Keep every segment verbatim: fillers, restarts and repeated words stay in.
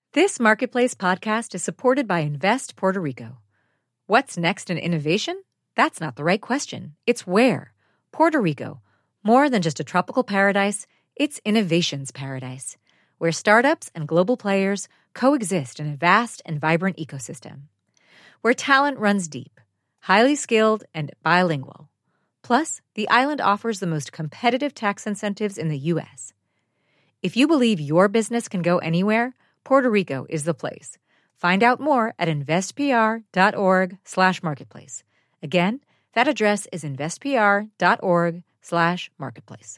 This Marketplace podcast is supported by Invest Puerto Rico. What's next in innovation? That's not the right question. It's where. Puerto Rico. More than just a tropical paradise, it's innovation's paradise, where startups and global players coexist in a vast and vibrant ecosystem. Where talent runs deep, highly skilled, and bilingual. Plus, the island offers the most competitive tax incentives in the U S. If you believe your business can go anywhere, Puerto Rico is the place. Find out more at investpr.org slash marketplace. Again, that address is investpr.org slash marketplace.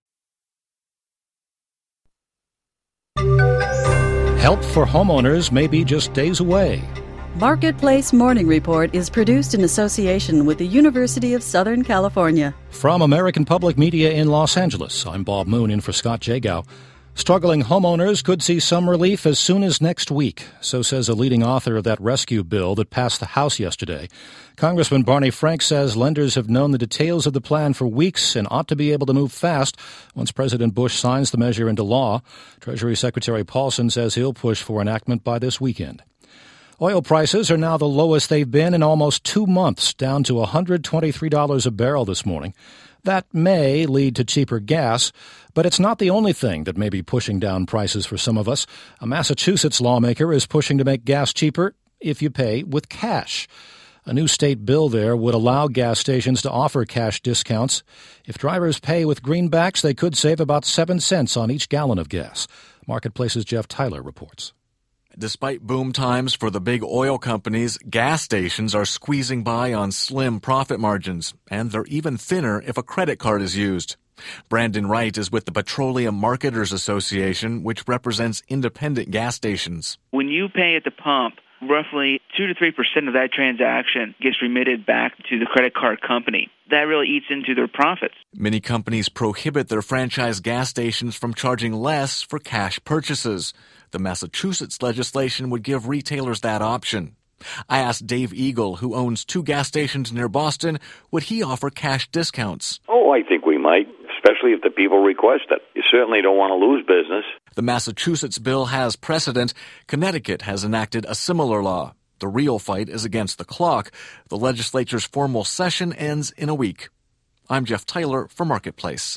Help for homeowners may be just days away. Marketplace Morning Report is produced in association with the University of Southern California. From American Public Media in Los Angeles, I'm Bob Moon in for Scott Jagow. Struggling homeowners could see some relief as soon as next week, so says a leading author of that rescue bill that passed the House yesterday. Congressman Barney Frank says lenders have known the details of the plan for weeks and ought to be able to move fast once President Bush signs the measure into law. Treasury Secretary Paulson says he'll push for enactment by this weekend. Oil prices are now the lowest they've been in almost two months, down to one hundred twenty-three dollars a barrel this morning. That may lead to cheaper gas, but it's not the only thing that may be pushing down prices for some of us. A Massachusetts lawmaker is pushing to make gas cheaper if you pay with cash. A new state bill there would allow gas stations to offer cash discounts. If drivers pay with greenbacks, they could save about seven cents on each gallon of gas. Marketplace's Jeff Tyler reports. Despite boom times for the big oil companies, gas stations are squeezing by on slim profit margins, and they're even thinner if a credit card is used. Brandon Wright is with the Petroleum Marketers Association, which represents independent gas stations. When you pay at the pump, roughly two to three percent of that transaction gets remitted back to the credit card company. That really eats into their profits. Many companies prohibit their franchise gas stations from charging less for cash purchases. The Massachusetts legislation would give retailers that option. I asked Dave Eagle, who owns two gas stations near Boston, would he offer cash discounts? Oh, I think we might, especially if the people request it. You certainly don't want to lose business. The Massachusetts bill has precedent. Connecticut has enacted a similar law. The real fight is against the clock. The legislature's formal session ends in a week. I'm Jeff Tyler for Marketplace.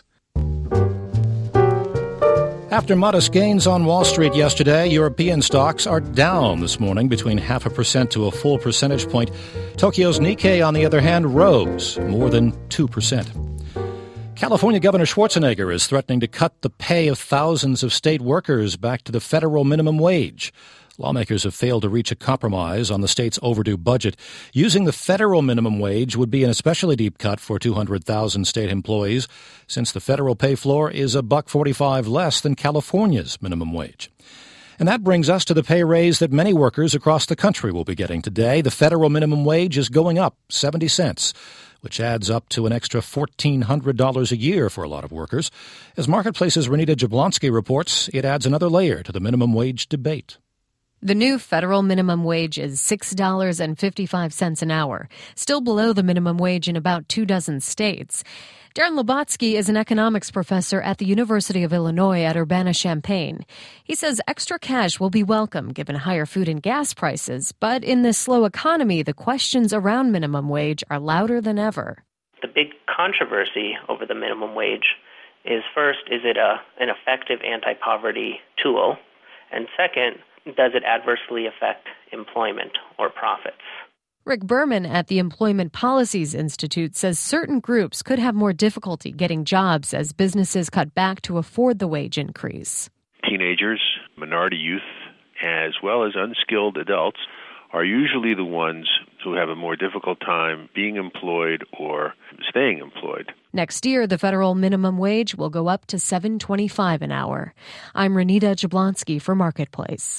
After modest gains on Wall Street yesterday, European stocks are down this morning between half a percent to a full percentage point. Tokyo's Nikkei, on the other hand, rose more than two percent. California Governor Schwarzenegger is threatening to cut the pay of thousands of state workers back to the federal minimum wage. Lawmakers have failed to reach a compromise on the state's overdue budget. Using the federal minimum wage would be an especially deep cut for two hundred thousand state employees, since the federal pay floor is a buck forty-five less than California's minimum wage. And that brings us to the pay raise that many workers across the country will be getting today. The federal minimum wage is going up seventy cents, which adds up to an extra fourteen hundred dollars a year for a lot of workers. As Marketplace's Renita Jablonski reports, it adds another layer to the minimum wage debate. The new federal minimum wage is six dollars and fifty-five cents an hour, still below the minimum wage in about two dozen states. Darren Lubotsky is an economics professor at the University of Illinois at Urbana-Champaign. He says extra cash will be welcome given higher food and gas prices, but in this slow economy, the questions around minimum wage are louder than ever. The big controversy over the minimum wage is, first, is it a, an effective anti-poverty tool? And second, does it adversely affect employment or profits? Rick Berman at the Employment Policies Institute says certain groups could have more difficulty getting jobs as businesses cut back to afford the wage increase. Teenagers, minority youth, as well as unskilled adults are usually the ones who have a more difficult time being employed or staying employed. Next year, the federal minimum wage will go up to seven dollars and twenty-five cents an hour. I'm Renita Jablonski for Marketplace.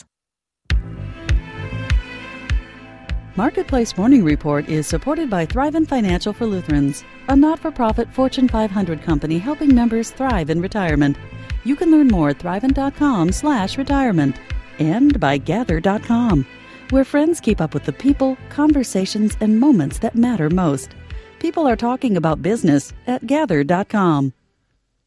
Marketplace Morning Report is supported by Thrivent Financial for Lutherans, a not-for-profit Fortune five hundred company helping members thrive in retirement. You can learn more at thrivent.com slash retirement and by gather dot com, where friends keep up with the people, conversations, and moments that matter most. People are talking about business at gather dot com.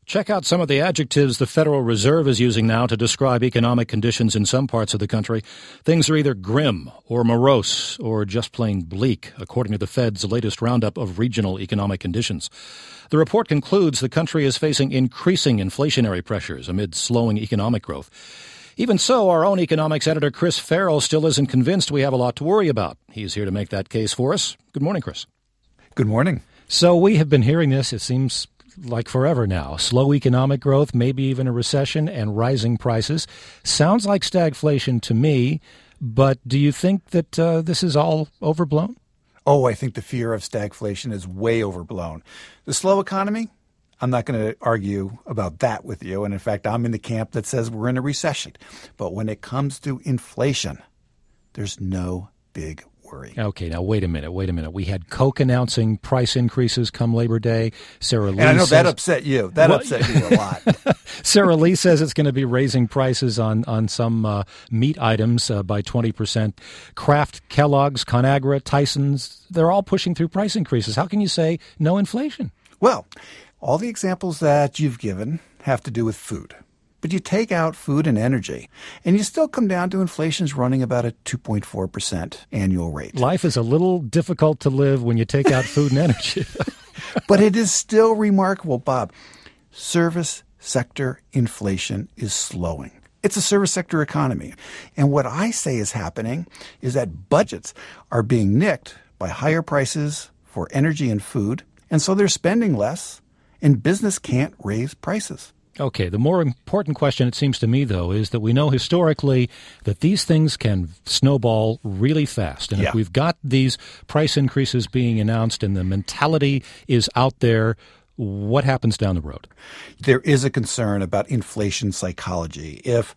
Check out some of the adjectives the Federal Reserve is using now to describe economic conditions in some parts of the country. Things are either grim or morose or just plain bleak, according to the Fed's latest roundup of regional economic conditions. The report concludes the country is facing increasing inflationary pressures amid slowing economic growth. Even so, our own economics editor Chris Farrell still isn't convinced we have a lot to worry about. He's here to make that case for us. Good morning, Chris. Good morning. So we have been hearing this, it seems like forever now. Slow economic growth, maybe even a recession, and rising prices. Sounds like stagflation to me, but do you think that uh, this is all overblown? Oh, I think the fear of stagflation is way overblown. The slow economy, I'm not going to argue about that with you. And in fact, I'm in the camp that says we're in a recession. But when it comes to inflation, there's no big worry. Okay, now wait a minute, wait a minute. We had Coke announcing price increases come Labor Day. Sara Lee And I know says, that upset you. That well, upset you a lot. Sara Lee says it's going to be raising prices on, on some uh, meat items uh, by twenty percent. Kraft, Kellogg's, ConAgra, Tyson's, they're all pushing through price increases. How can you say no inflation? Well, all the examples that you've given have to do with food. But you take out food and energy, and you still come down to inflation's running about a two point four percent annual rate. Life is a little difficult to live when you take out food and energy. But it is still remarkable, Bob. Service sector inflation is slowing. It's a service sector economy. And what I say is happening is that budgets are being nicked by higher prices for energy and food, and so they're spending less, and business can't raise prices. Okay, the more important question, it seems to me, though, is that we know historically that these things can snowball really fast. And yeah. if we've got these price increases being announced and the mentality is out there, what happens down the road? There is a concern about inflation psychology. If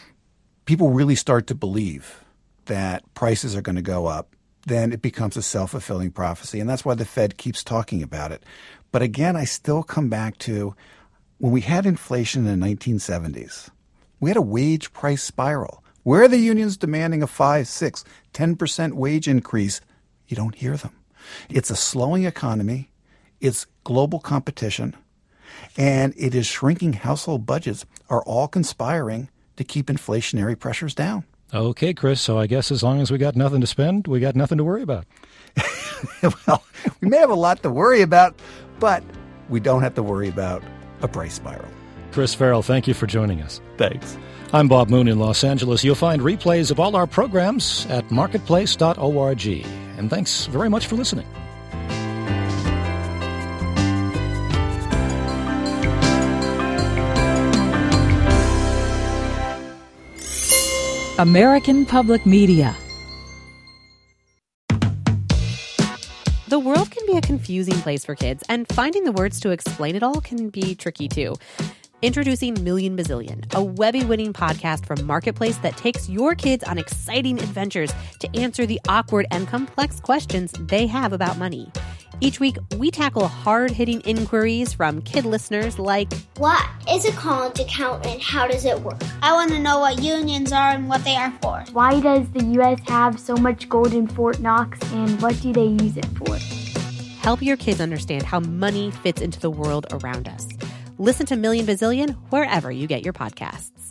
people really start to believe that prices are going to go up, then it becomes a self-fulfilling prophecy. And that's why the Fed keeps talking about it. But again, I still come back to when we had inflation in the nineteen seventies, we had a wage price spiral. Where are the unions demanding a five, six, ten percent wage increase? You don't hear them. It's a slowing economy. It's global competition. And it is shrinking household budgets are all conspiring to keep inflationary pressures down. Okay, Chris, so I guess as long as we got nothing to spend, we got nothing to worry about. Well, we may have a lot to worry about, but we don't have to worry about a price spiral. Chris Farrell, thank you for joining us. Thanks. I'm Bob Moon in Los Angeles. You'll find replays of all our programs at marketplace dot org. And thanks very much for listening. American Public Media. The world can be a confusing place for kids, and finding the words to explain it all can be tricky too. Introducing Million Bazillion, a Webby-winning podcast from Marketplace that takes your kids on exciting adventures to answer the awkward and complex questions they have about money. Each week, we tackle hard-hitting inquiries from kid listeners like, what is a college account and how does it work? I want to know what unions are and what they are for. Why does the U S have so much gold in Fort Knox and what do they use it for? Help your kids understand how money fits into the world around us. Listen to Million Bazillion wherever you get your podcasts.